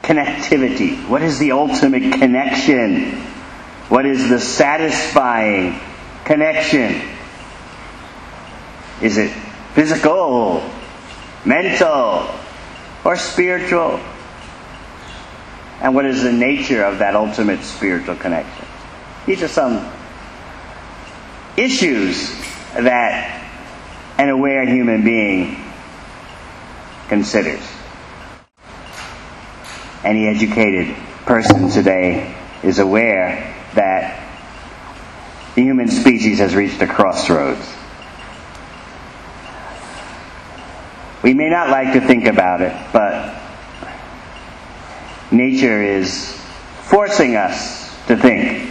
connectivity? What is the ultimate connection? What is the satisfying connection? Is it physical, mental, or spiritual? And what is the nature of that ultimate spiritual connection? These are some issues that an aware human being considers. Any educated person today is aware that the human species has reached a crossroads. We may not like to think about it, but nature is forcing us to think.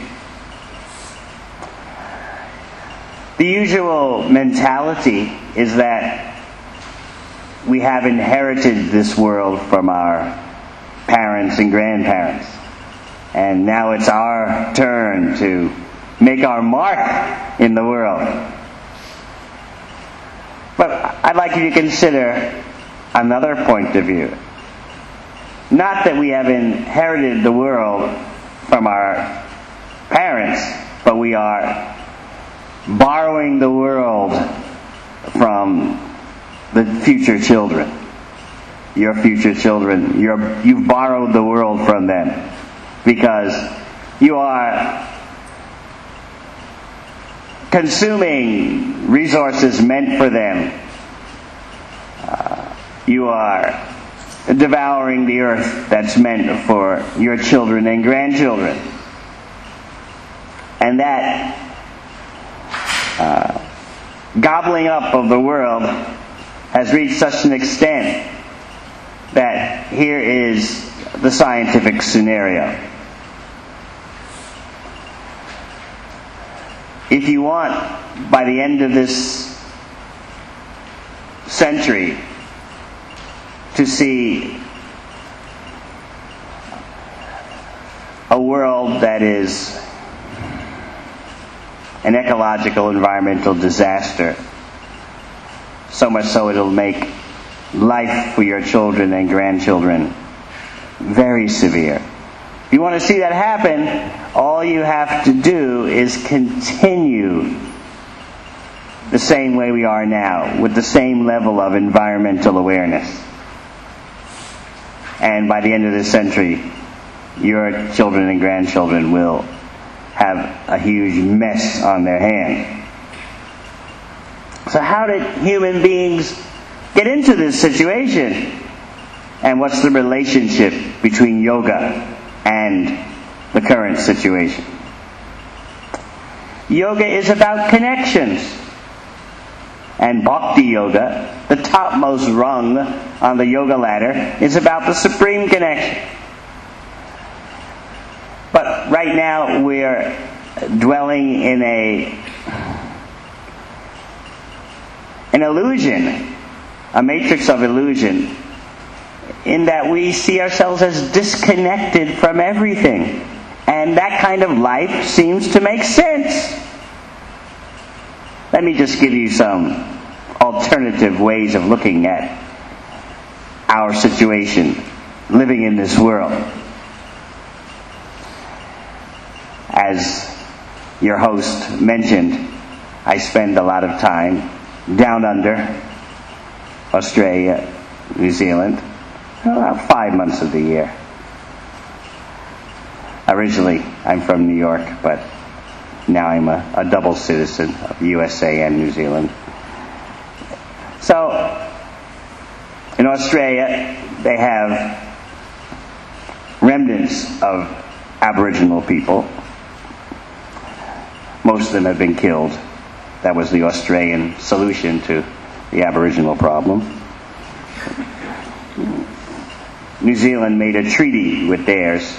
The usual mentality is that we have inherited this world from our parents and grandparents. And now it's our turn to make our mark in the world. But I'd like you to consider another point of view. Not that we have inherited the world from our parents, but we are borrowing the world from the future children. Your future children, you've borrowed the world from them because you are consuming resources meant for them. You are devouring the earth that's meant for your children and grandchildren. And that gobbling up of the world has reached such an extent that here is the scientific scenario. If you want, by the end of this century, to see a world that is an ecological, environmental disaster, so much so it'll make life for your children and grandchildren very severe. If you want to see that happen, all you have to do is continue the same way we are now, with the same level of environmental awareness. And by the end of this century, your children and grandchildren will have a huge mess on their hands. So how did human beings get into this situation? And what's the relationship between yoga and the current situation? Yoga is about connections. And Bhakti Yoga, the topmost rung on the yoga ladder, is about the supreme connection. But right now we're dwelling in an illusion, a matrix of illusion, in that we see ourselves as disconnected from everything. And that kind of life seems to make sense. Let me just give you some alternative ways of looking at our situation, living in this world. As your host mentioned, I spend a lot of time down under, Australia, New Zealand, about 5 months of the year. Originally, I'm from New York, but now I'm a double citizen of USA and New Zealand. So, in Australia, they have remnants of Aboriginal people. Most of them have been killed. That was the Australian solution to the Aboriginal problem. New Zealand made a treaty with theirs.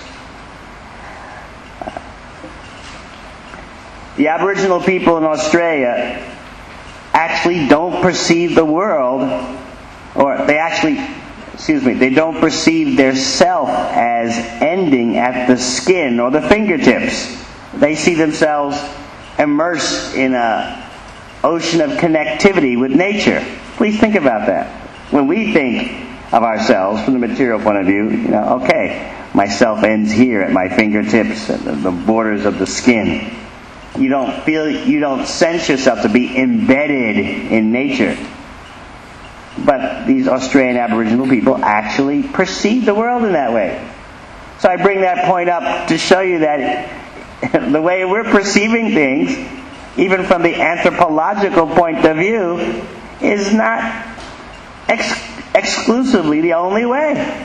The Aboriginal people in Australia actually don't perceive the world, or they don't perceive their self as ending at the skin or the fingertips. They see themselves immersed in an ocean of connectivity with nature. Please think about that. When we think of ourselves from the material point of view. Okay, myself ends here at my fingertips, at the borders of the skin. You don't sense yourself to be embedded in nature. But these Australian Aboriginal people actually perceive the world in that way. So I bring that point up to show you that the way we're perceiving things, even from the anthropological point of view, is not exclusively the only way.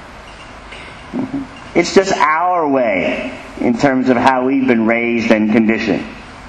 It's just our way in terms of how we've been raised and conditioned.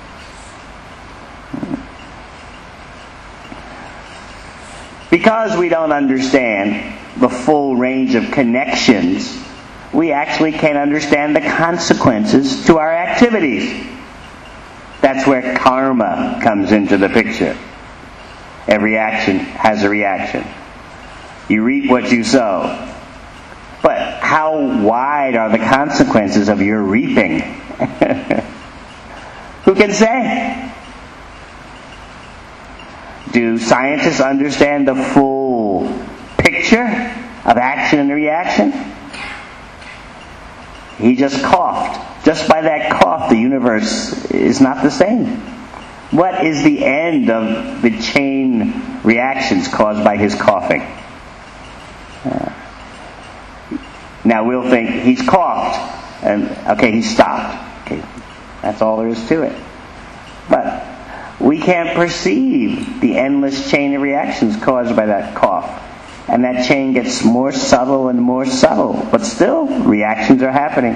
Because we don't understand the full range of connections, we actually can't understand the consequences to our activities. That's where karma comes into the picture. Every action has a reaction. You reap what you sow. But how wide are the consequences of your reaping? Who can say? Do scientists understand the full picture of action and reaction? He just coughed. Just by that cough, the universe is not the same. What is the end of the chain reactions caused by his coughing? Now we'll think he's coughed, and okay, he stopped. Okay, that's all there is to it. But we can't perceive the endless chain of reactions caused by that cough. And that chain gets more subtle and more subtle. But still, reactions are happening.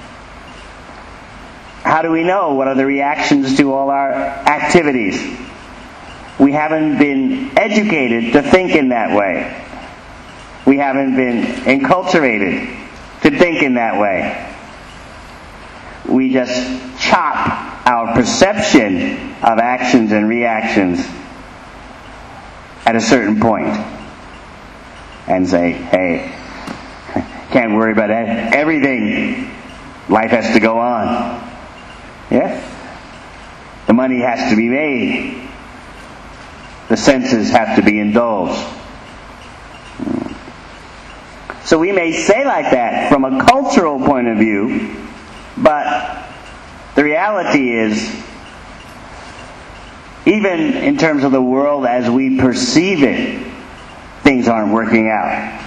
How do we know what are the reactions to all our activities? We haven't been educated to think in that way. We haven't been enculturated to think in that way. We just chop our perception of actions and reactions at a certain point and say, hey, can't worry about everything. Life has to go on. Yeah? The money has to be made. The senses have to be indulged. So we may say like that from a cultural point of view, but the reality is, even in terms of the world as we perceive it, things aren't working out.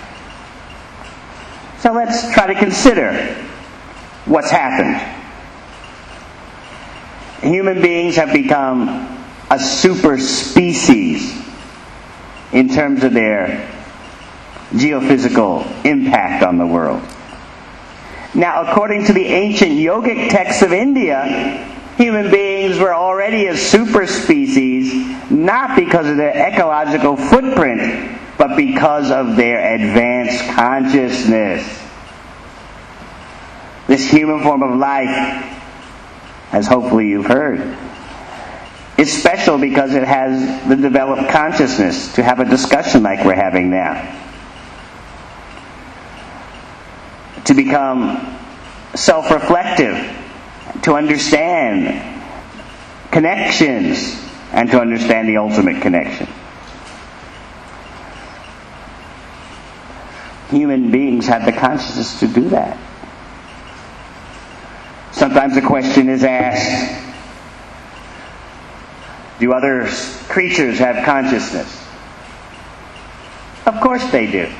So let's try to consider what's happened. Human beings have become a super species in terms of their geophysical impact on the world. Now, according to the ancient yogic texts of India, human beings were already a super species, not because of their ecological footprint, but because of their advanced consciousness. This human form of life, as hopefully you've heard, is special because it has the developed consciousness to have a discussion like we're having now. To become self-reflective, to understand connections, and to understand the ultimate connection. Human beings have the consciousness to do that. Sometimes the question is asked, do other creatures have consciousness? Of course they do.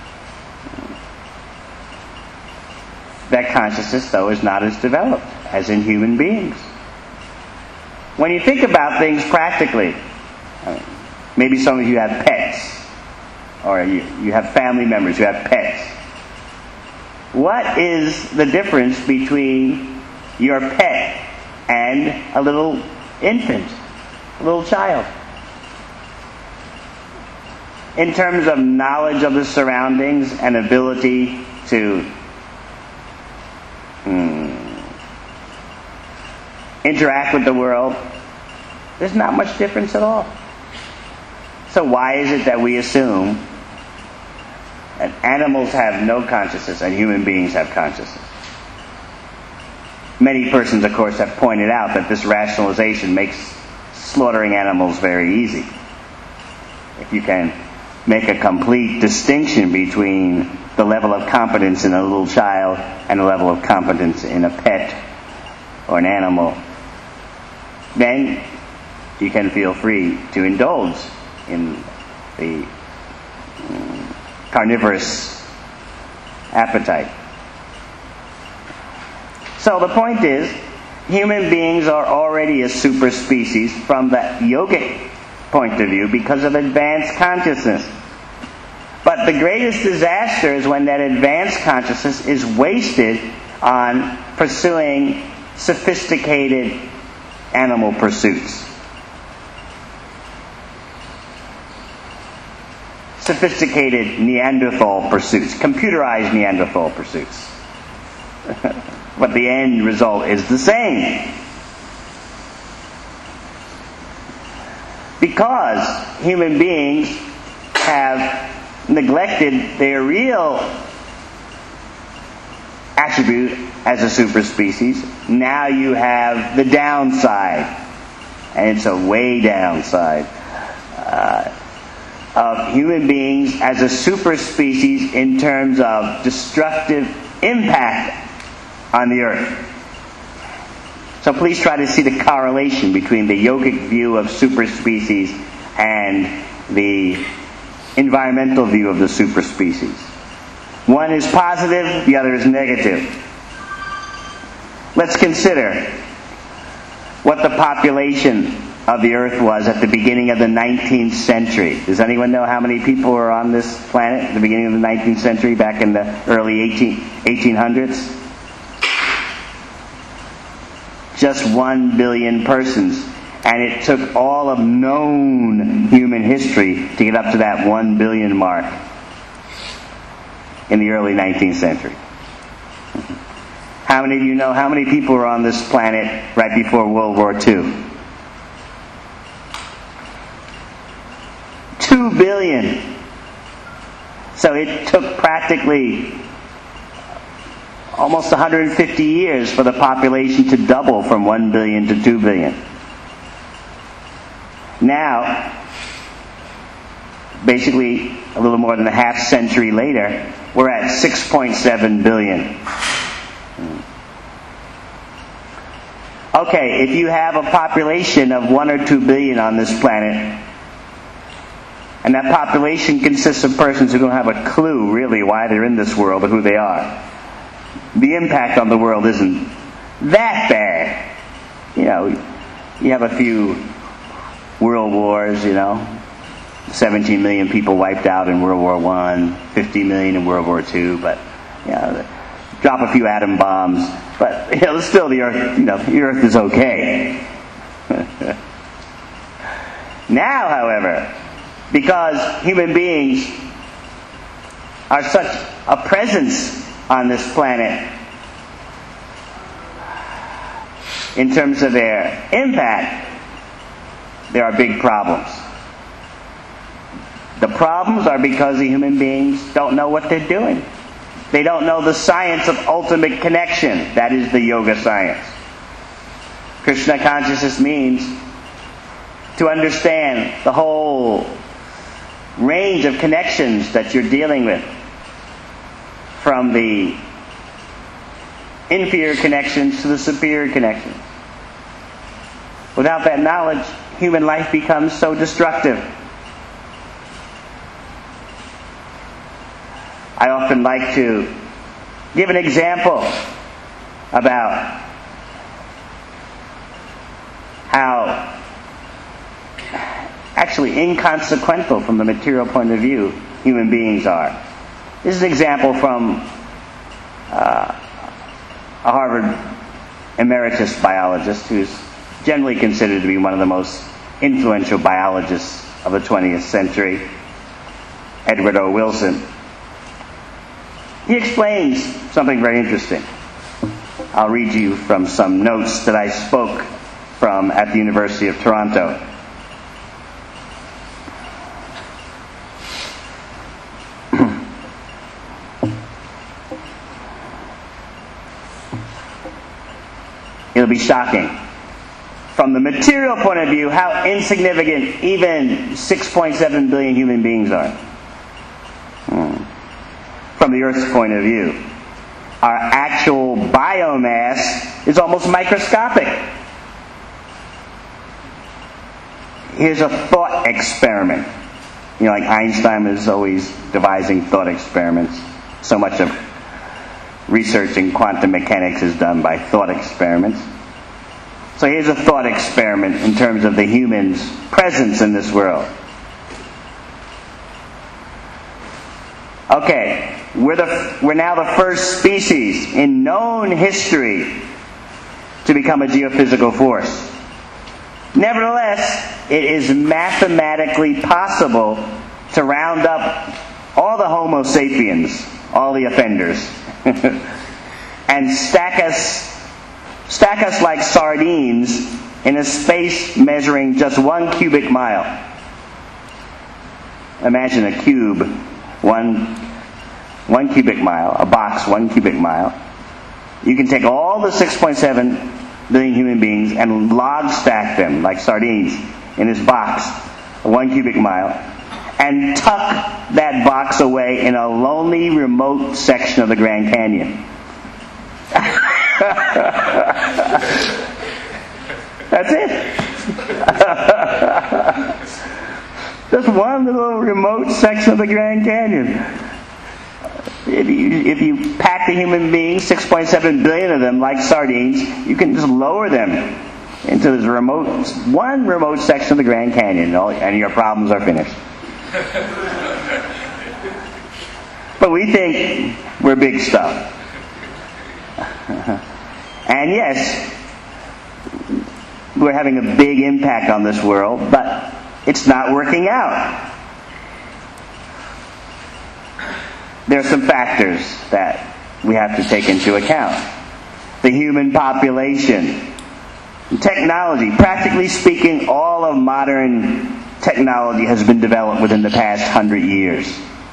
That consciousness, though, is not as developed as in human beings. When you think about things practically, maybe some of you have pets, or you have family members who have pets. What is the difference between your pet and a little infant, a little child? In terms of knowledge of the surroundings and ability to interact with the world, there's not much difference at all. So why is it that we assume that animals have no consciousness and human beings have consciousness? Many persons, of course, have pointed out that this rationalization makes slaughtering animals very easy. If you can make a complete distinction between the level of competence in a little child and the level of competence in a pet or an animal, then you can feel free to indulge in the carnivorous appetite. So the point is, human beings are already a super species from the yogic point of view because of advanced consciousness. But the greatest disaster is when that advanced consciousness is wasted on pursuing sophisticated animal pursuits. Sophisticated Neanderthal pursuits, computerized Neanderthal pursuits. But the end result is the same. Because human beings have neglected their real attribute as a super species, now you have the downside, and it's a way downside, of human beings as a super species in terms of destructive impact on the earth. So please try to see the correlation between the yogic view of super species and the environmental view of the super species. One is positive, the other is negative. Let's consider what the population of the earth was at the beginning of the 19th century. Does anyone know how many people were on this planet at the beginning of the 19th century, back in the early 1800s? Just 1 billion persons. And it took all of known human history to get up to that 1 billion mark in the early 19th century. How many of you know how many people were on this planet right before World War II? 2 billion. So it took practically almost 150 years for the population to double from 1 billion to 2 billion. Now, basically a little more than a half century later, we're at 6.7 billion. Okay, if you have a population of 1 or 2 billion on this planet, and that population consists of persons who don't have a clue really why they're in this world or who they are, the impact on the world isn't that bad. You know, you have a few world wars, 17 million people wiped out in World War I, 50 million in World War II, but, drop a few atom bombs, but, still the Earth, the Earth is okay. Now, however, because human beings are such a presence on this planet in terms of their impact, there are big problems. The problems are because the human beings don't know what they're doing. They don't know the science of ultimate connection. That is the yoga science. Krishna consciousness means to understand the whole range of connections that you're dealing with, from the inferior connections to the superior connections. Without that knowledge, human life becomes so destructive. I often like to give an example about how actually inconsequential from the material point of view human beings are. This is an example from a Harvard emeritus biologist who's generally considered to be one of the most influential biologists of the 20th century, Edward O. Wilson. He explains something very interesting. I'll read you from some notes that I spoke from at the University of Toronto. It'll be shocking. From the material point of view, how insignificant even 6.7 billion human beings are. the Earth's point of view. Our actual biomass is almost microscopic. Here's a thought experiment. You know, like Einstein is always devising thought experiments. So much of research in quantum mechanics is done by thought experiments. So here's a thought experiment in terms of the human's presence in this world. Okay, we're now the first species in known history to become a geophysical force. Nevertheless, it is mathematically possible to round up all the Homo sapiens, all the offenders, and stack us like sardines in a space measuring just 1 cubic mile. Imagine a cube, one cubic mile, a box 1 cubic mile. You can take all the 6.7 billion human beings and log stack them like sardines in this box, 1 cubic mile, and tuck that box away in a lonely, remote section of the Grand Canyon. That's it. Just one little remote section of the Grand Canyon. If you pack the human beings, 6.7 billion of them, like sardines, you can just lower them into this one remote section of the Grand Canyon, and your problems are finished. But we think we're big stuff. And yes, we're having a big impact on this world, but it's not working out. There are some factors that we have to take into account. The human population, technology. Practically speaking, all of modern technology has been developed within the past 100 years.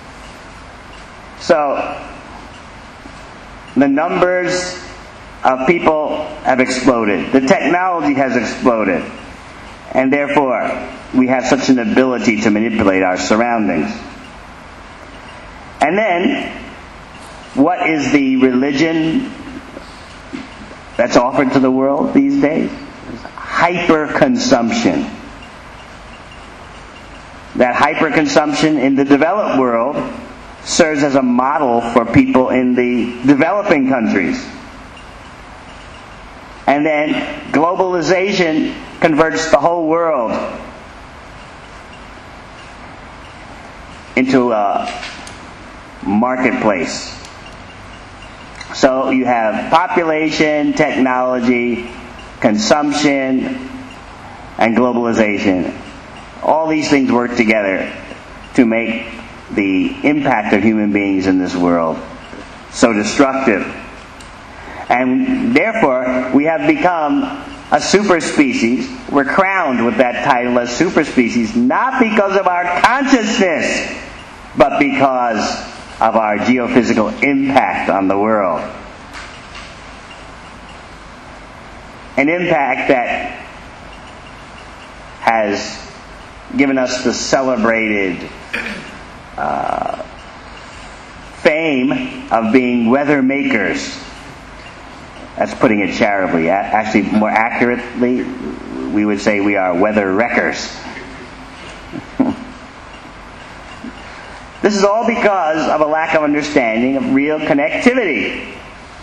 So, the numbers of people have exploded. The technology has exploded. And therefore, we have such an ability to manipulate our surroundings. And then, what is the religion that's offered to the world these days? Hyperconsumption. That hyperconsumption in the developed world serves as a model for people in the developing countries. And then globalization converts the whole world into a marketplace. So you have population, technology, consumption, and globalization. All these things work together to make the impact of human beings in this world so destructive. And therefore, we have become a super species. We're crowned with that title as super species, not because of our consciousness, but because of our geophysical impact on the world. An impact that has given us the celebrated fame of being weather makers. That's putting it charitably. Actually, more accurately, we would say we are weather wreckers. This is all because of a lack of understanding of real connectivity.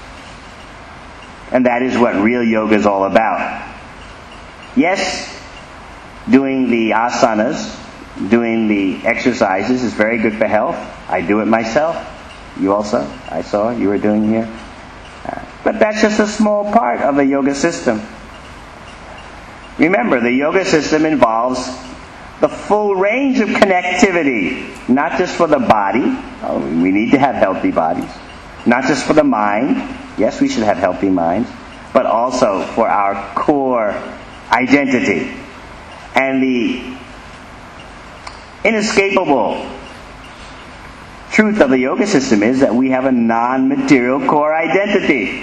And that is what real yoga is all about. Yes, doing the asanas, doing the exercises is very good for health. I do it myself. You also? I saw you were doing here. But that's just a small part of the yoga system. Remember, the yoga system involves the full range of connectivity, not just for the body. We need to have healthy bodies. Not just for the mind. Yes, we should have healthy minds. But also for our core identity. And the inescapable truth of the yoga system is that we have a non-material core identity.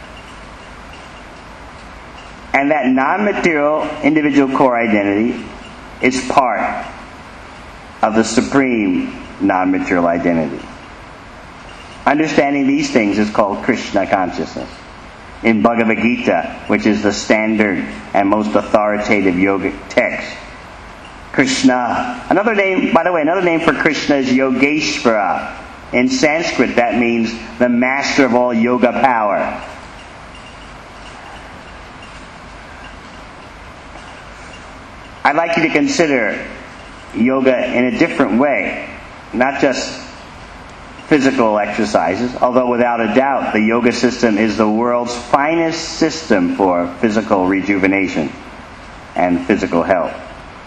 And that non-material individual core identity is part of the supreme non-material identity. Understanding these things is called Krishna consciousness. In Bhagavad Gita, which is the standard and most authoritative yogic text, Krishna, another name for Krishna is Yogeshvara. In Sanskrit, that means the master of all yoga power. I'd like you to consider yoga in a different way, not just physical exercises, although without a doubt the yoga system is the world's finest system for physical rejuvenation and physical health.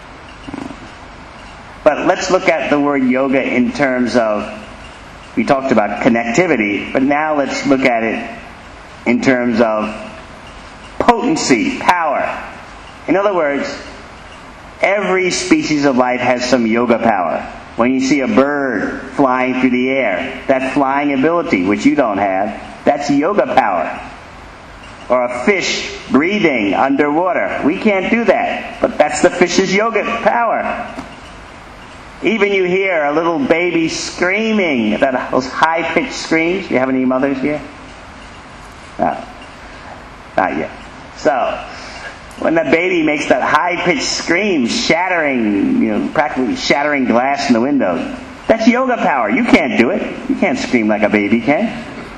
But let's look at the word yoga in terms of, we talked about connectivity, but now let's look at it in terms of potency, power. In other words, every species of life has some yoga power. When you see a bird flying through the air, that flying ability, which you don't have, that's yoga power. Or a fish breathing underwater. We can't do that, but that's the fish's yoga power. Even you hear a little baby screaming, those high-pitched screams. You have any mothers here? No, not yet. So, when the baby makes that high-pitched scream, shattering, practically shattering glass in the windows, that's yoga power. You can't do it. You can't scream like a baby can.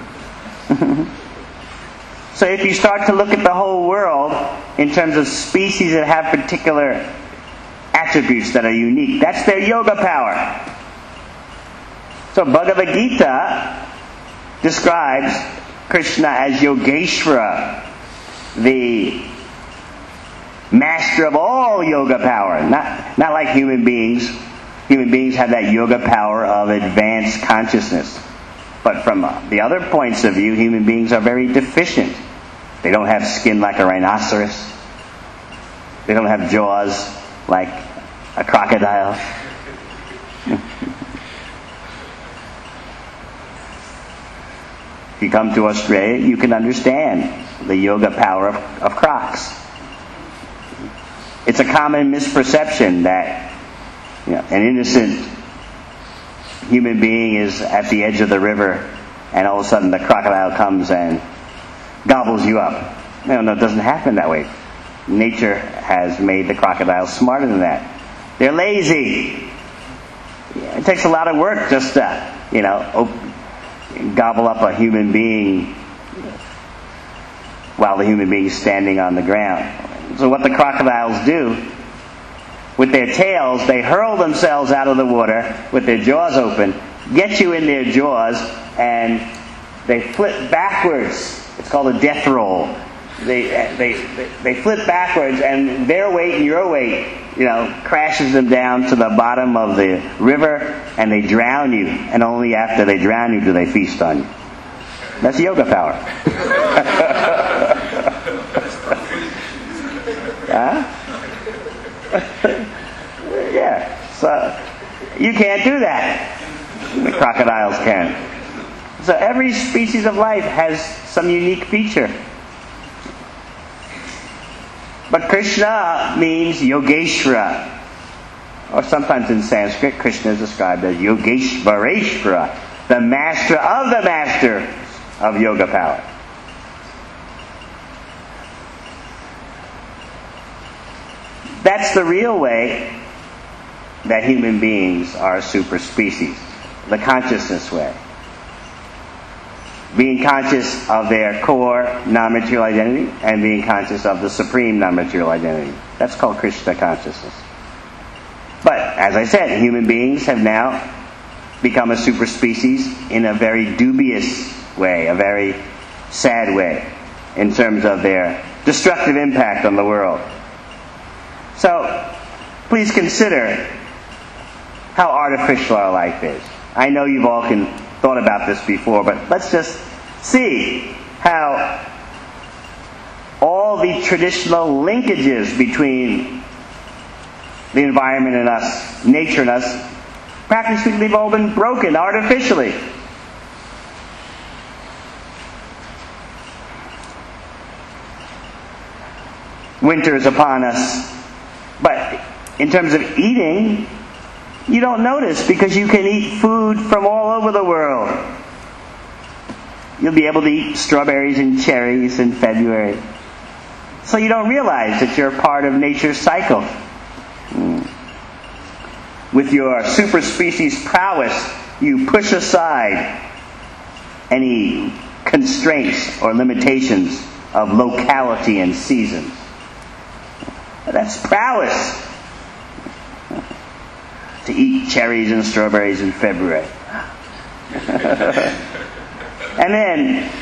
So if you start to look at the whole world in terms of species that have particular attributes that are unique, that's their yoga power. So Bhagavad Gita describes Krishna as Yogeshvara, the master of all yoga power. Not like human beings. Human beings have that yoga power of advanced consciousness. But from the other points of view, human beings are very deficient. They don't have skin like a rhinoceros. They don't have jaws like a crocodile. If you come to Australia, you can understand the yoga power of crocs. It's a common misperception that an innocent human being is at the edge of the river and all of a sudden the crocodile comes and gobbles you up. No, it doesn't happen that way. Nature has made the crocodiles smarter than that. They're lazy. It takes a lot of work just to, gobble up a human being while the human being is standing on the ground. So what the crocodiles do, with their tails, they hurl themselves out of the water with their jaws open, get you in their jaws, and they flip backwards. It's called a death roll. They flip backwards, and their weight and your weight, crashes them down to the bottom of the river, and they drown you. And only after they drown you do they feast on you. That's yoga power. Huh? Yeah. So you can't do that. The crocodiles can. So every species of life has some unique feature. But Krishna means Yogeshvara. Or sometimes in Sanskrit, Krishna is described as Yogeshvareshvara, the master of the masters of yoga power. That's the real way that human beings are a super species. The consciousness way. Being conscious of their core non-material identity and being conscious of the supreme non-material identity. That's called Krishna consciousness. But, as I said, human beings have now become a super species in a very dubious way, a very sad way, in terms of their destructive impact on the world. So, please consider how artificial our life is. I know you've all thought about this before, but let's just see how all the traditional linkages between the environment and us, nature and us, practically speaking, they've all been broken artificially. Winter is upon us, but in terms of eating, you don't notice because you can eat food from all over the world. You'll be able to eat strawberries and cherries in February. So you don't realize that you're part of nature's cycle. With your super species prowess, you push aside any constraints or limitations of locality and seasons. That's prowess. To eat cherries and strawberries in February. And then,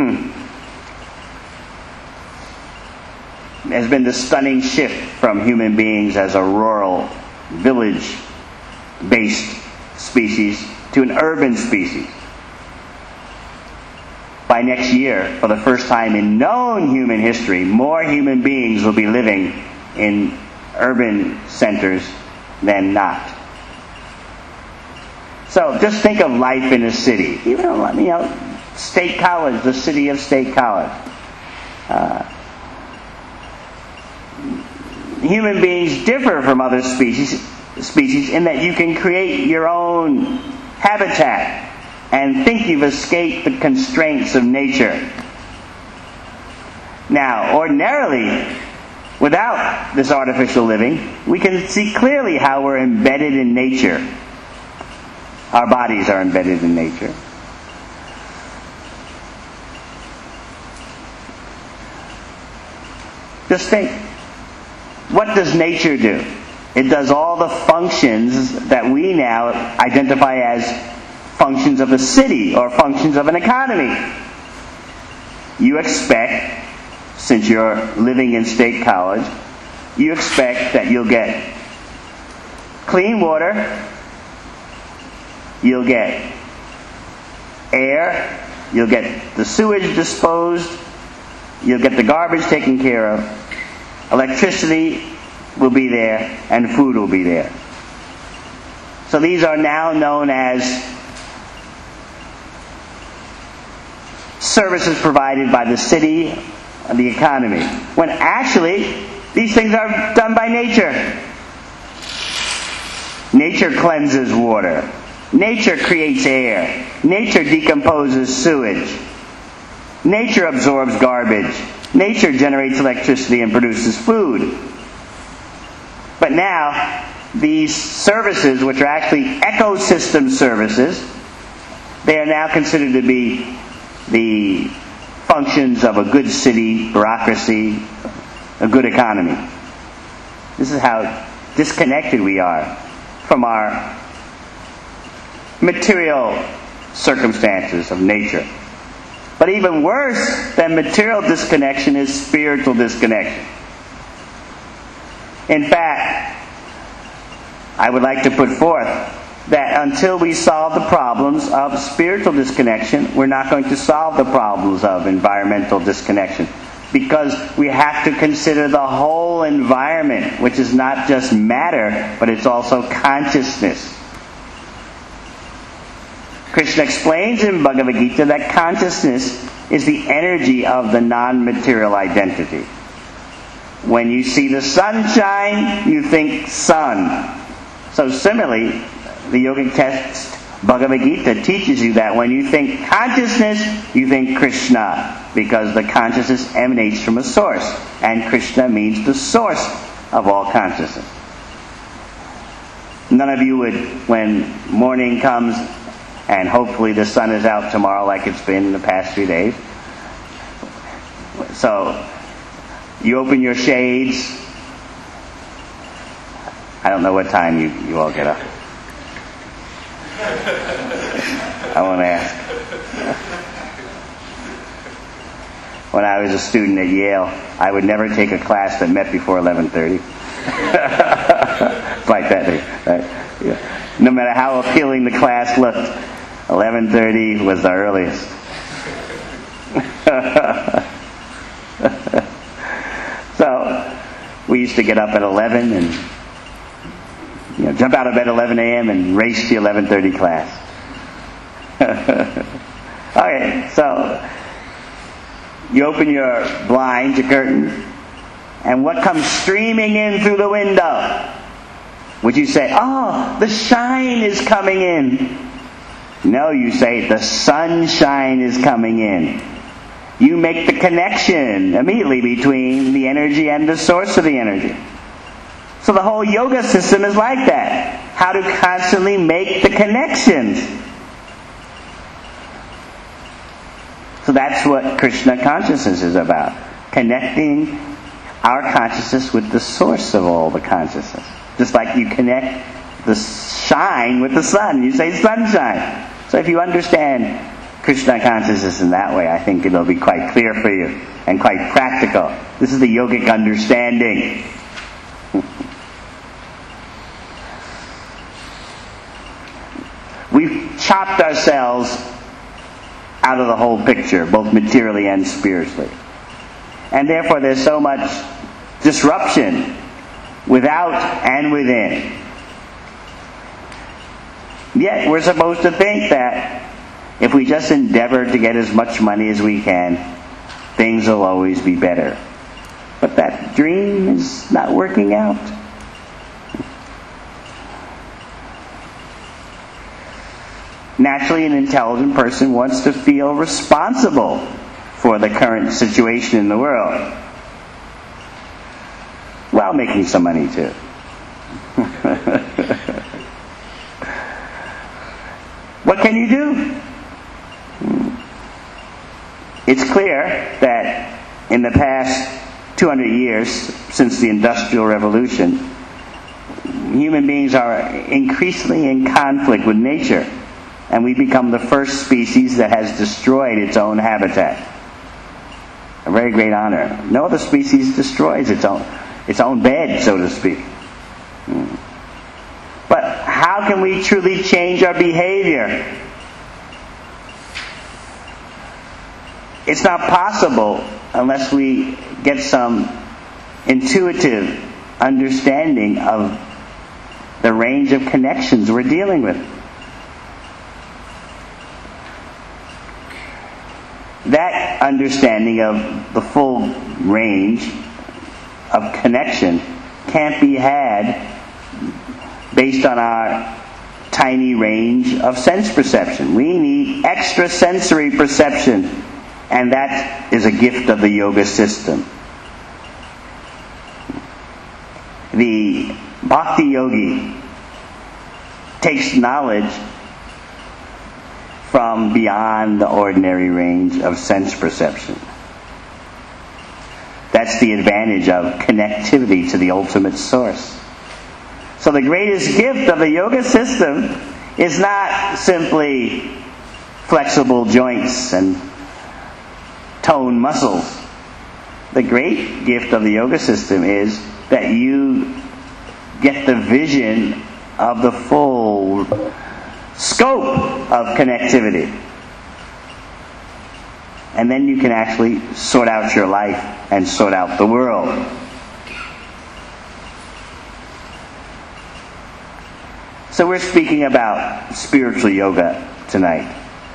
there's been this stunning shift from human beings as a rural, village-based species to an urban species. By next year, for the first time in known human history, more human beings will be living in urban centers than not. So just think of life in a city. Even, State College, the city of State College. Human beings differ from other species in that you can create your own habitat and think you've escaped the constraints of nature. Now, ordinarily, without this artificial living, we can see clearly how we're embedded in nature. Our bodies are embedded in nature. Just think, what does nature do? It does all the functions that we now identify as functions of a city or functions of an economy. You expect, since you're living in State College, you expect that you'll get clean water, you'll get air, you'll get the sewage disposed, you'll get the garbage taken care of, electricity will be there, and food will be there. So these are now known as services provided by the city and the economy, when actually these things are done by nature. Nature cleanses water. Nature creates air. Nature decomposes sewage. Nature absorbs garbage. Nature generates electricity and produces food. But now, these services, which are actually ecosystem services, they are now considered to be the functions of a good city, bureaucracy, a good economy. This is how disconnected we are from our material circumstances of nature. But even worse than material disconnection is spiritual disconnection. In fact, I would like to put forth that until we solve the problems of spiritual disconnection, we're not going to solve the problems of environmental disconnection. Because we have to consider the whole environment, which is not just matter, but it's also consciousness. Krishna explains in Bhagavad Gita that consciousness is the energy of the non-material identity. When you see the sunshine, you think sun. So similarly, the yogic text Bhagavad Gita teaches you that when you think consciousness, you think Krishna, because the consciousness emanates from a source, and Krishna means the source of all consciousness. None of you would, when morning comes, and hopefully the sun is out tomorrow like it's been in the past few days. So, you open your shades. I don't know what time you all get up. I won't ask. When I was a student at Yale, I would never take a class that met before 11:30. It's like that. Right? Yeah. No matter how appealing the class looked, 11:30 was the earliest. So, we used to get up at 11 and jump out of bed at 11 a.m. and race to 11:30 class. Okay, so you open your blinds, your curtain, and what comes streaming in through the window? Would you say, "Oh, the shine is coming in"? No, you say the sunshine is coming in. You make the connection immediately between the energy and the source of the energy. So the whole yoga system is like that. How to constantly make the connections. So that's what Krishna consciousness is about. Connecting our consciousness with the source of all the consciousness. Just like you connect the shine with the sun. You say sunshine. So if you understand Krishna consciousness in that way, I think it'll be quite clear for you and quite practical. This is the yogic understanding. We've chopped ourselves out of the whole picture, both materially and spiritually. And therefore there's so much disruption without and within. Yet we're supposed to think that if we just endeavor to get as much money as we can, things will always be better. But that dream is not working out. Naturally, an intelligent person wants to feel responsible for the current situation in the world, while making some money too. What can you do? It's clear that in the past 200 years, since the Industrial Revolution, human beings are increasingly in conflict with nature, and we become the first species that has destroyed its own habitat. A very great honor. No other species destroys its own bed, so to speak. But how can we truly change our behavior? It's not possible unless we get some intuitive understanding of the range of connections we're dealing with. That understanding of the full range of connection can't be had based on our tiny range of sense perception. We need extrasensory perception, and that is a gift of the yoga system. The bhakti yogi takes knowledge from beyond the ordinary range of sense perception. That's the advantage of connectivity to the ultimate source. So the greatest gift of the yoga system is not simply flexible joints and toned muscles. The great gift of the yoga system is that you get the vision of the full scope of connectivity. And then you can actually sort out your life and sort out the world. So we're speaking about spiritual yoga tonight.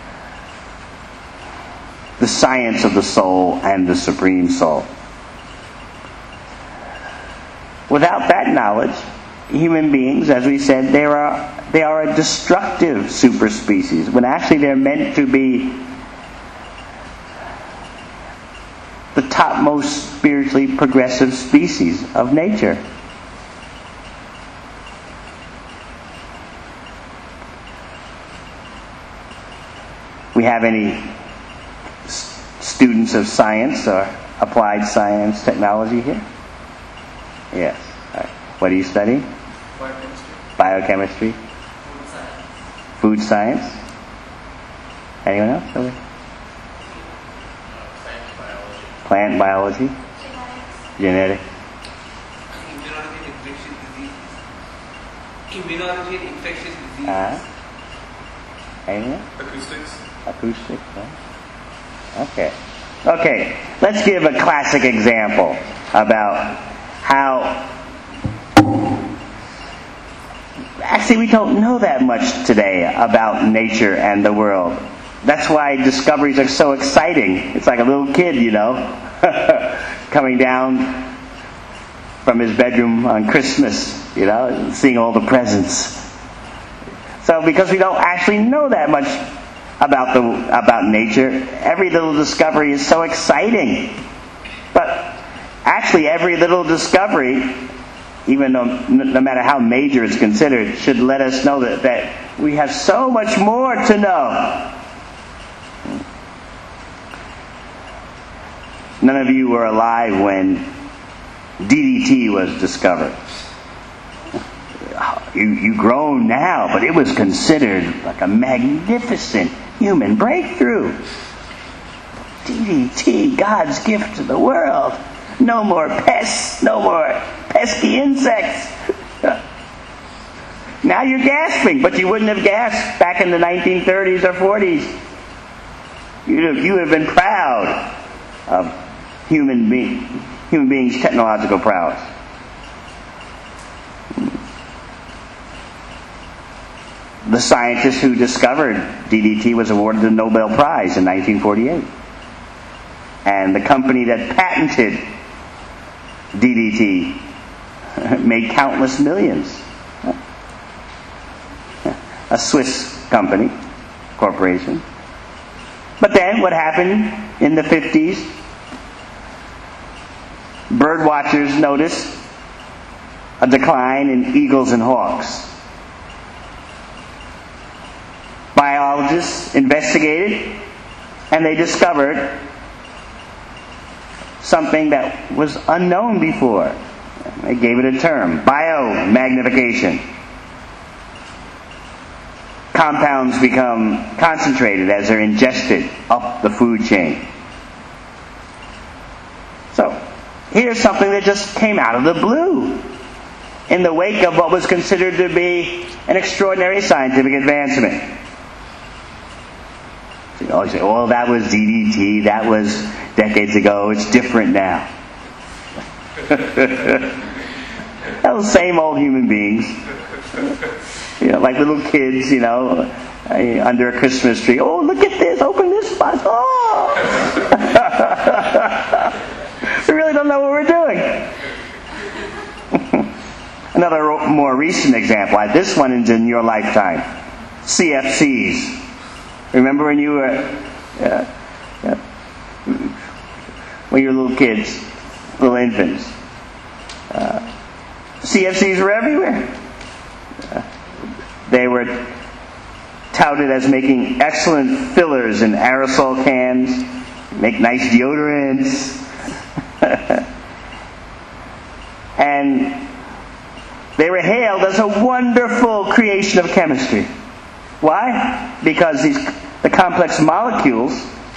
The science of the soul and the Supreme Soul. Without that knowledge, human beings, as we said, they are a destructive superspecies, when actually they're meant to be the topmost spiritually progressive species of nature. We have any students of science or applied science technology here? Yes. All right. What are you studying? Biochemistry. Biochemistry. Food science. Food science. Anyone else? Okay. Plant biology. Plant biology. Genetics. Immunology and infectious diseases. Anyone else? Acoustics. Acoustics. Okay. Okay. Let's give a classic example about how. Actually, we don't know that much today about nature and the world. That's why discoveries are so exciting. It's like a little kid, coming down from his bedroom on Christmas, seeing all the presents. So because we don't actually know that much about nature, every little discovery is so exciting. But actually every little discovery, even though no matter how major it's considered, should let us know that we have so much more to know. None of you were alive when DDT was discovered. You groan now, but it was considered like a magnificent human breakthrough. DDT, God's gift to the world. No more pests, no more pesky insects. Now you're gasping, but you wouldn't have gasped back in the 1930s or 40s. You have been proud of human beings' technological prowess. The scientist who discovered DDT was awarded the Nobel Prize in 1948. And the company that patented DDT made countless millions. A Swiss corporation. But then what happened in the 50s? Bird watchers noticed a decline in eagles and hawks. Biologists investigated, and they discovered something that was unknown before. They gave it a term: biomagnification. Compounds become concentrated as they're ingested up the food chain. So, here's something that just came out of the blue in the wake of what was considered to be an extraordinary scientific advancement. You know, you say, oh, that was DDT, that was decades ago, it's different now. Those same old human beings. You know, like little kids, under a Christmas tree. Oh, look at this, open this box. Oh! We really don't know what we're doing. Another more recent example, this one is in your lifetime. CFCs. Remember when you were, when you were little kids, little infants? CFCs were everywhere. They were touted as making excellent fillers in aerosol cans, make nice deodorants, and they were hailed as a wonderful creation of chemistry. Why? Because the complex molecules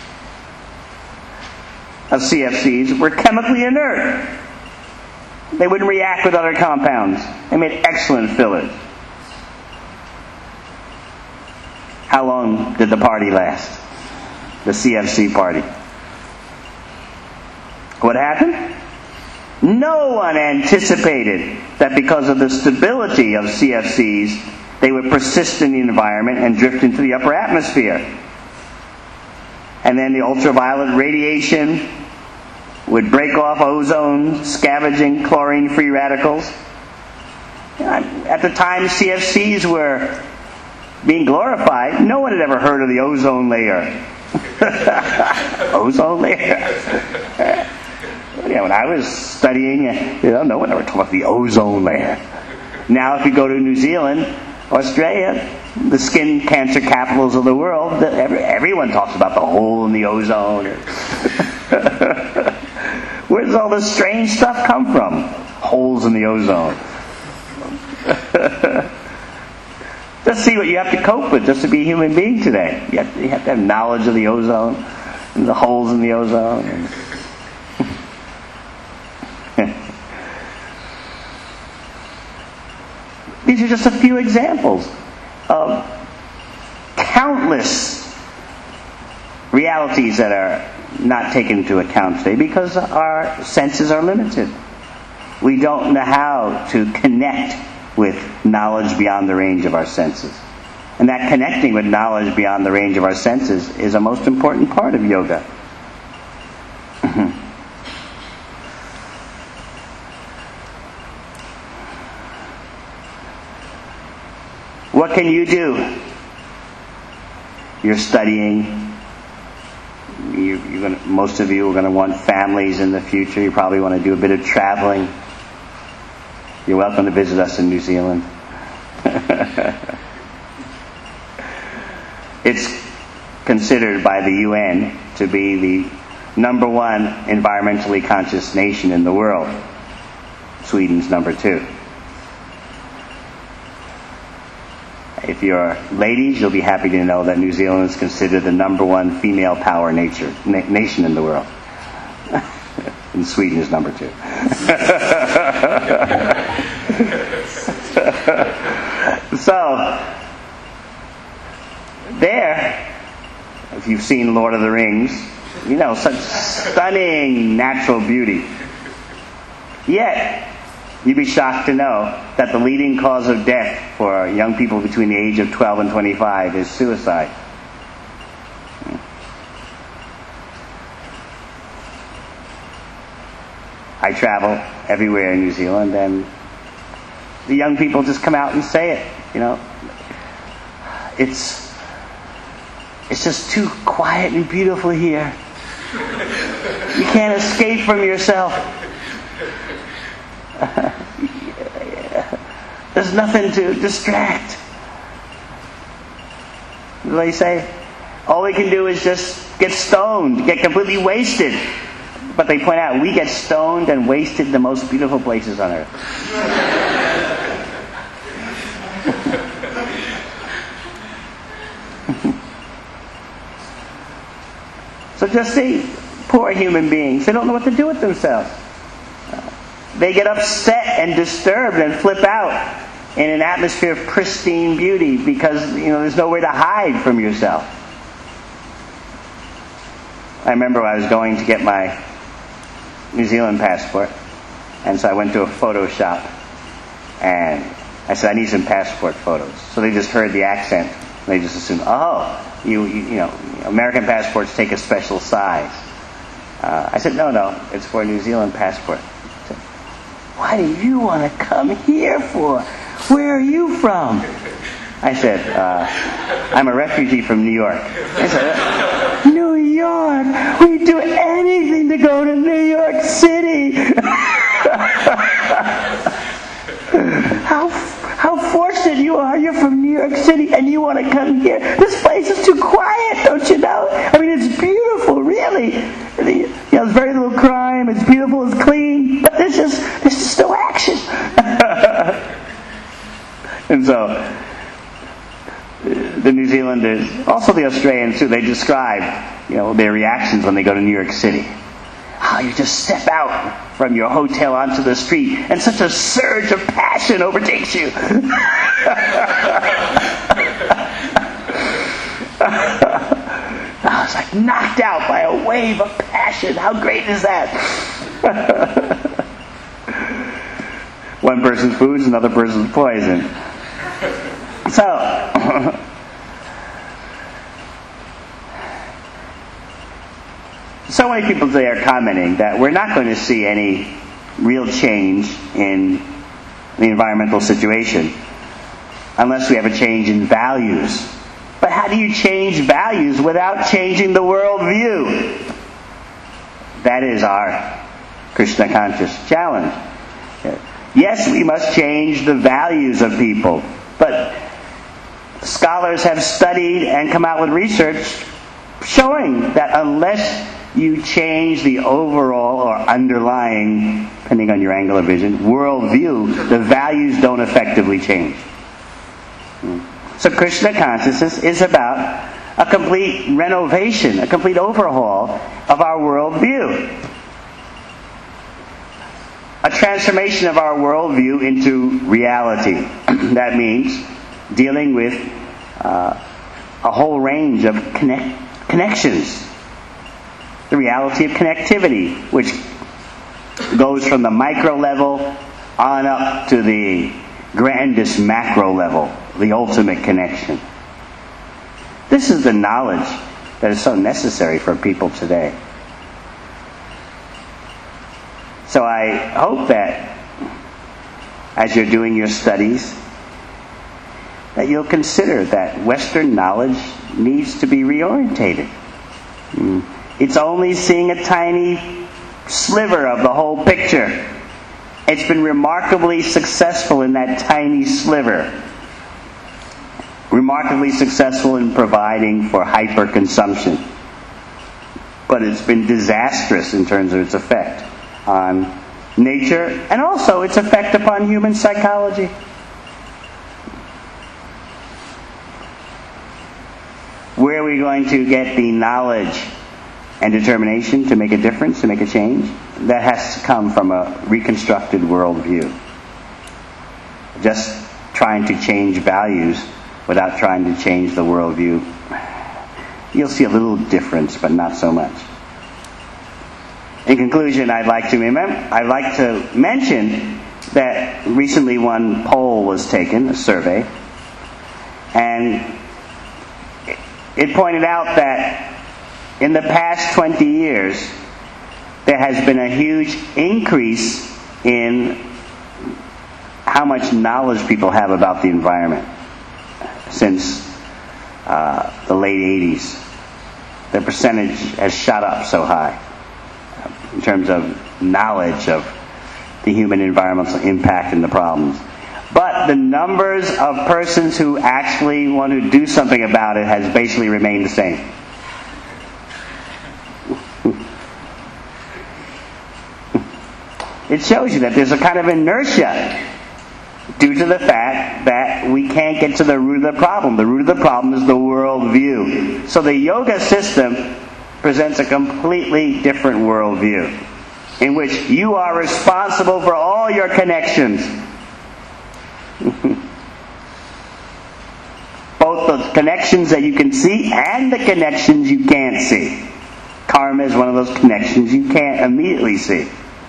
of CFCs were chemically inert. They wouldn't react with other compounds. They made excellent fillers. How long did the party last? The CFC party. What happened? No one anticipated that because of the stability of CFCs, they would persist in the environment and drift into the upper atmosphere. And then the ultraviolet radiation would break off ozone, scavenging chlorine-free radicals. At the time CFCs were being glorified, no one had ever heard of the ozone layer. Ozone layer. When I was studying, no one ever talked about the ozone layer. Now if you go to New Zealand, Australia, the skin cancer capitals of the world, everyone talks about the hole in the ozone. Where does all this strange stuff come from? Holes in the ozone. Just see what you have to cope with just to be a human being today. You have to have knowledge of the ozone and the holes in the ozone. These are just a few examples of countless realities that are not taken into account today because our senses are limited. We don't know how to connect with knowledge beyond the range of our senses. And that connecting with knowledge beyond the range of our senses is a most important part of yoga. what can you do? You're studying. Most of you are going to want families in the future. You probably want to do a bit of traveling. You're welcome to visit us in New Zealand. It's considered by the UN to be the number one environmentally conscious nation in the world. Sweden's number 2. If you're ladies, you'll be happy to know that New Zealand is considered the number one female power nation in the world. And Sweden is number 2. So, there, if you've seen Lord of the Rings, you know, such stunning natural beauty. Yet, you'd be shocked to know that the leading cause of death for young people between the age of 12 and 25 is suicide. I travel everywhere in New Zealand, and the young people just come out and say it. You know, it's just too quiet and beautiful here. You can't escape from yourself. There's nothing to distract. They say, all we can do is just get stoned, get completely wasted. But they point out, we get stoned and wasted in the most beautiful places on earth. So just see, poor human beings, they don't know what to do with themselves. They get upset and disturbed and flip out in an atmosphere of pristine beauty because, you know, there's nowhere to hide from yourself. I remember I was going to get my New Zealand passport, and so I went to a photo shop, and I said, I need some passport photos. So they just heard the accent, and they just assumed, oh, you know, American passports take a special size. I said, no, it's for a New Zealand passport. Said, what do you want to come here for? Where are you from? I said, I'm a refugee from New York. I said, New York? We'd do anything to go to New York City. How fortunate you are. You're from New York City and you want to come here. This place is too quiet, don't you know? I mean, it's beautiful, really. You know, there's very little crime. It's beautiful. It's clean. But there's just no action. And so, the New Zealanders, also the Australians too, they describe, you know, their reactions when they go to New York City. How you just step out from your hotel onto the street and such a surge of passion overtakes you. I was like knocked out by a wave of passion. How great is that? One person's food is another person's poison. So, so many people today are commenting that we're not going to see any real change in the environmental situation unless we have a change in values. But how do you change values without changing the worldview? That is our Krishna conscious challenge. Yes, we must change the values of people, but scholars have studied and come out with research showing that unless you change the overall or underlying, depending on your angle of vision, worldview, the values don't effectively change. So Krishna consciousness is about a complete renovation, a complete overhaul of our worldview. A transformation of our worldview into reality. That means dealing with a whole range of connections. The reality of connectivity, which goes from the micro level on up to the grandest macro level, the ultimate connection. This is the knowledge that is so necessary for people today. So I hope that as you're doing your studies, that you'll consider that Western knowledge needs to be reorientated. It's only seeing a tiny sliver of the whole picture. It's been remarkably successful in that tiny sliver. Remarkably successful in providing for hyper-consumption. But it's been disastrous in terms of its effect on nature and also its effect upon human psychology. Where are we going to get the knowledge and determination to make a difference, to make a change? That has to come from a reconstructed worldview. Just trying to change values without trying to change the worldview, you'll see a little difference, but not so much. In conclusion, I'd like to mention that recently one poll was taken, a survey, and it pointed out that in the past 20 years, there has been a huge increase in how much knowledge people have about the environment since the late 80s. The percentage has shot up so high in terms of knowledge of the human environmental impact and the problems. But the numbers of persons who actually want to do something about it has basically remained the same. It shows you that there's a kind of inertia due to the fact that we can't get to the root of the problem. The root of the problem is the worldview. So the yoga system presents a completely different worldview in which you are responsible for all your connections. Both the connections that you can see and the connections you can't see. Karma is one of those connections you can't immediately see.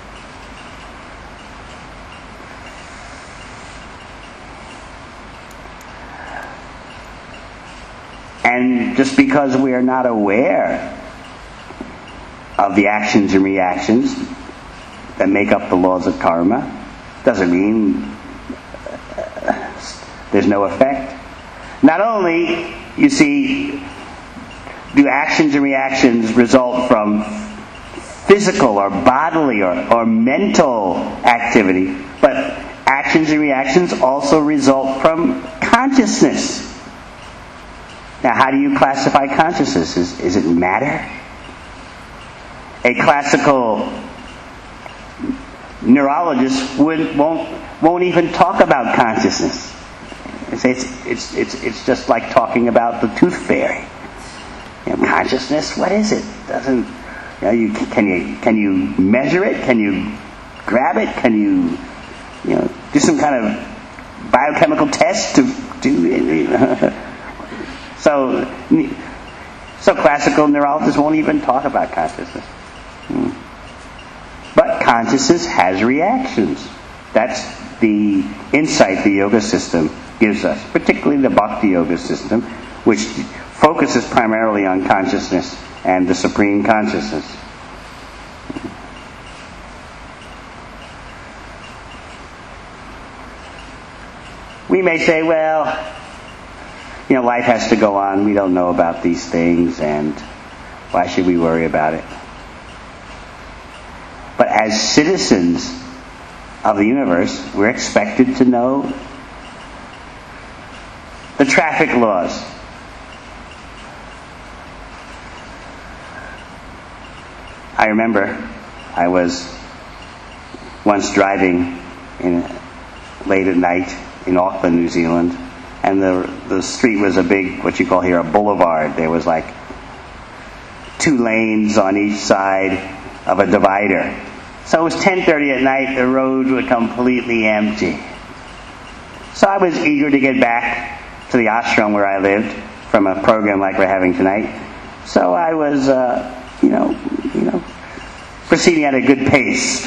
And just because we are not aware of the actions and reactions that make up the laws of karma doesn't mean there's no effect. Not only, you see, do actions and reactions result from physical or bodily or mental activity, but actions and reactions also result from consciousness. Now, how do you classify consciousness? Is it matter? A classical neurologist won't even talk about consciousness. They say it's just like talking about the tooth fairy. Consciousness, what is it? Doesn't can you measure it? Can you grab it? Can you do some kind of biochemical test to do? So classical neurologists won't even talk about consciousness. But consciousness has reactions. That's the insight the yoga system gives us, particularly the Bhakti Yoga system, which focuses primarily on consciousness and the supreme consciousness. We may say, well, life has to go on. We don't know about these things, and why should we worry about it? But as citizens of the universe, we're expected to know the traffic laws. I remember I was once driving late at night in Auckland, New Zealand, and the street was a big, what you call here, a boulevard. There was like 2 lanes on each side of a divider. So it was 10:30 at night, the roads were completely empty. So I was eager to get back to the ashram where I lived from a program like we're having tonight. So I was, proceeding at a good pace.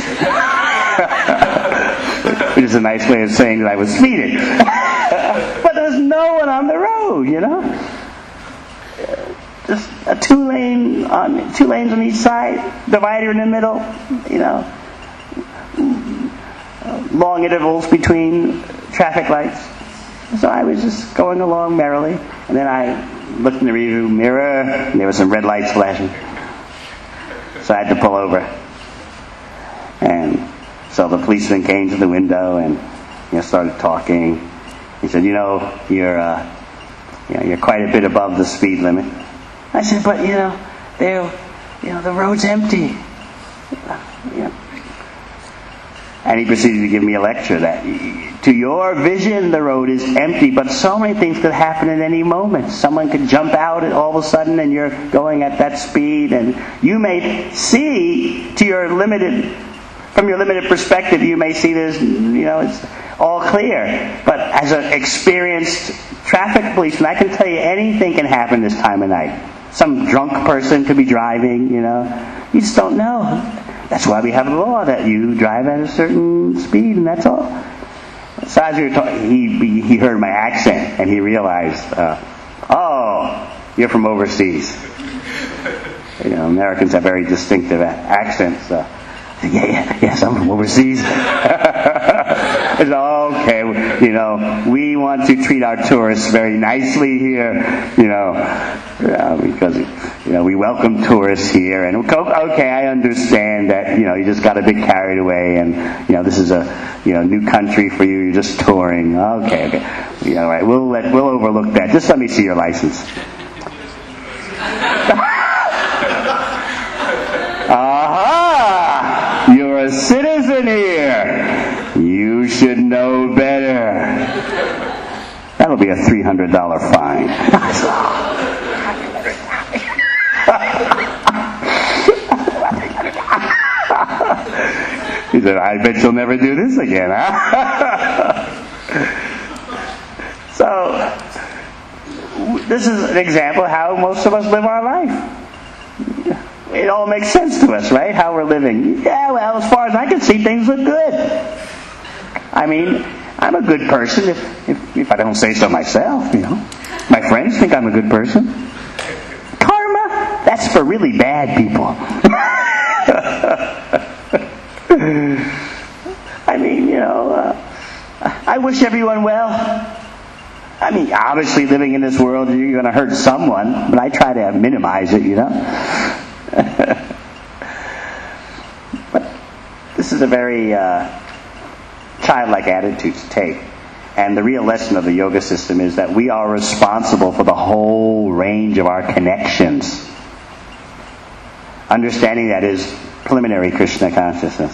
Which is a nice way of saying that I was speeding. But there was no one on the road, Just a 2 lanes on each side, divider in the middle, long intervals between traffic lights. So I was just going along merrily, and then I looked in the rearview mirror, and there were some red lights flashing. So I had to pull over. And so the policeman came to the window and started talking. He said, you're quite a bit above the speed limit. I said, but the road's empty. And he proceeded to give me a lecture that to your vision the road is empty, but so many things could happen at any moment. Someone could jump out and all of a sudden and you're going at that speed, and you may see from your limited perspective, you may see this, it's all clear. But as an experienced traffic policeman, I can tell you anything can happen this time of night. Some drunk person could be driving, You just don't know. That's why we have a law that you drive at a certain speed, and that's all. So as we were talking, he heard my accent, and he realized, you're from overseas. Americans have very distinctive accents. Yes, I'm from overseas. It's okay. We want to treat our tourists very nicely here. Because we welcome tourists here. And okay, I understand that you just got a bit carried away, and this is a new country for you. You're just touring. Okay. All right. We'll overlook that. Just let me see your license. Aha! You're a citizen here. You should know better. That'll be a $300 fine. He said, I bet you'll never do this again, huh? So, this is an example of how most of us live our life. It all makes sense to us, right? How we're living. Yeah, well, as far as I can see, things look good. I mean, I'm a good person if I don't say so myself, My friends think I'm a good person. Karma, that's for really bad people. I mean, I wish everyone well. I mean, obviously living in this world, you're going to hurt someone, but I try to minimize it, But this is a very childlike attitude to take. And the real lesson of the yoga system is that we are responsible for the whole range of our connections. Understanding that is preliminary Krishna consciousness.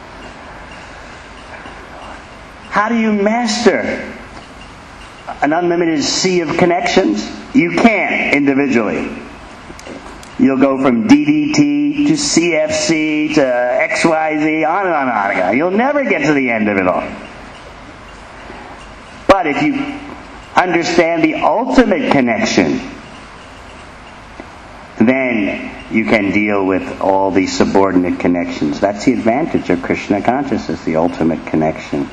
How do you master an unlimited sea of connections? You can't individually. You'll go from DDT to CFC to XYZ, on and on and on. You'll never get to the end of it all. But if you understand the ultimate connection, then you can deal with all the subordinate connections. That's the advantage of Krishna consciousness, the ultimate connection.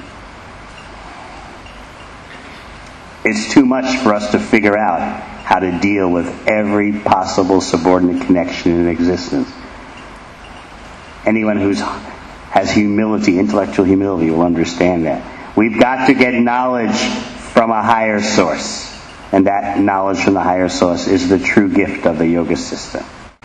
It's too much for us to figure out how to deal with every possible subordinate connection in existence. Anyone who has humility, intellectual humility, will understand that. We've got to get knowledge from a higher source. And that knowledge from the higher source is the true gift of the yoga system.